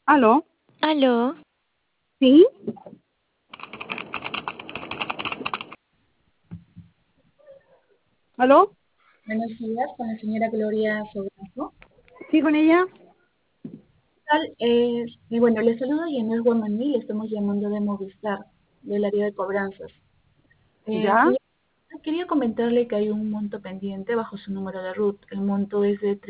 ¿Aló? Aló, ¿Sí? ¿Aló? Buenos días, con la señora Gloria Sobranzo. ¿Sí con ella? ¿Qué tal? Bueno, le saludo Yanel Guamaní, le estamos llamando de Movistar, del área de cobranzas. ¿Ya? Señora, quería comentarle que hay un monto pendiente bajo su número de RUT. El monto es de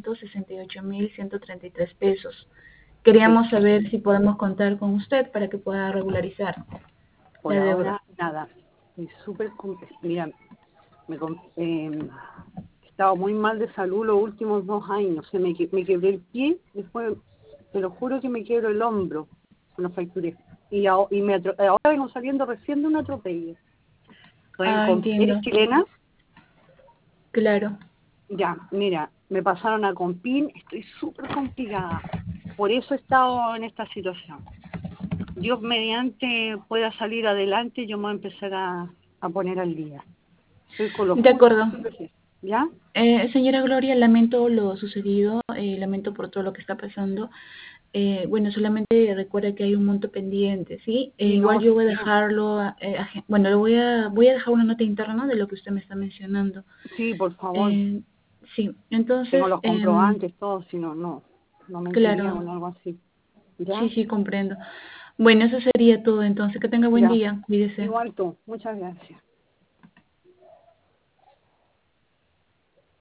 368.133 pesos. Sí. Queríamos saber si podemos contar con usted para que pueda regularizar Por la deuda. ahora, nada. Estoy súper... Mira, he estado muy mal de salud los últimos 2 años. Me quebré el pie, después, te lo juro que me quiebro el hombro, me lo fracturé. Ahora vengo saliendo recién de un atropello. Ah, ¿Eres entiendo. chilena? Claro. Ya, mira, me pasaron a Compin, estoy súper complicada. Por eso he estado en esta situación. Dios mediante pueda salir adelante, yo me voy a empezar a poner al día. Estoy con lo De justo, acuerdo. ¿ya? Señora Gloria, lamento lo sucedido, lamento por todo lo que está pasando. Bueno, solamente recuerda que hay un monto pendiente, ¿sí? Sí, Igual no, yo voy a sí, dejarlo, bueno, voy a dejar una nota interna de lo que usted me está mencionando. sí, por favor. Eh, sí, entonces, Tengo los comprobantes, todo, si no, no mentiría claro, con algo así. sí, ¿Ya? sí, comprendo. Bueno, eso sería todo, entonces, que tenga buen Ya. día, cuídese. Igual tú. Muchas gracias.